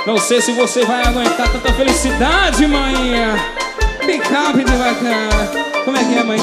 Não sei se você vai aguentar tanta felicidade, maninha. Picape de bacana. Como é que é, mãe?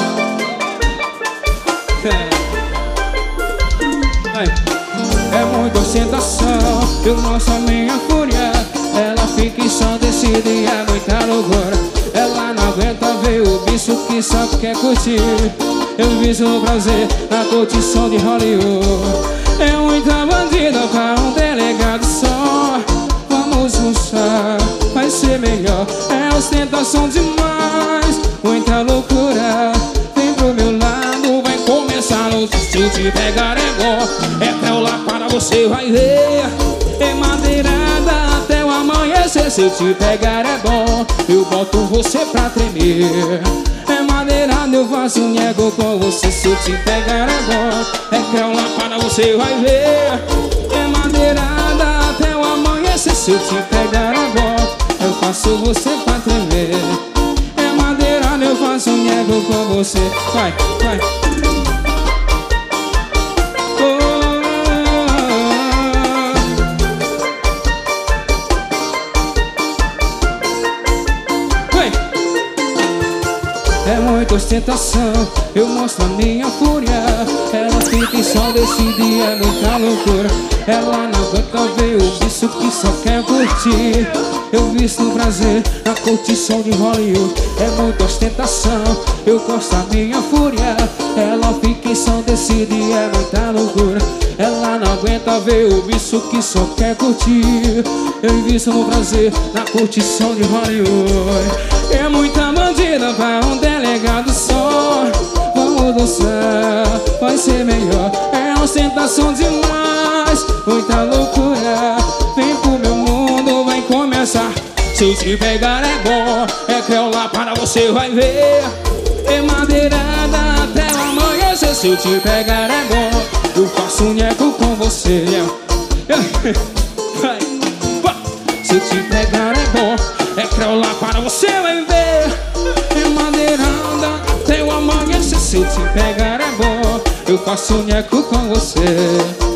É muita ostentação, eu mostro a minha fúria. Ela fica em som decide e é muita loucura. Ela não aguenta ver o bicho que só quer curtir. Eu viso o prazer na curtição de Hollywood. É muita bandida pra um delegado só. Vamos ruxar, vai ser melhor. É ostentação demais, muita loucura. Vem pro meu lado, vai começar no se eu te pegar é bom. É creu lá para você vai ver. É madeirada até o amanhecer. Se eu te pegar é bom, eu boto você pra tremer. É madeirada, eu faço um nego com você. Se eu te pegar é bom. É creu lá para você vai ver. É madeirada até o amanhecer. Se eu te pegar é bom, eu faço você pra tremer. É madeirada, eu faço um nego com você. Vai, vai. É muita ostentação, eu mostro a minha fúria. Ela fica em sol decide, é muita loucura. Ela não aguenta ver o bicho que só quer curtir. Eu visto o prazer na curtição de Hollywood. É muita ostentação, eu gosto da minha fúria. Ela fica em som decide, é muita loucura. Ela não aguenta ver o bicho que só quer curtir. Eu visto no prazer na curtição de Hollywood. É muita bandida pra um delegado só. Vamos dançar, vai ser melhor. É ostentação demais, muita loucura. Vem pro meu mundo, vai começar. Se eu te pegar é bom. É creu lá para você vai ver. É madeirada até o amanhecer. Se eu te pegar é bom, eu faço um nheco com você. Se eu te pegar é bom. É creu lá para você vai ver. É madeirada até o amanhecer. Se eu te pegar é bom, eu faço um nheco com você.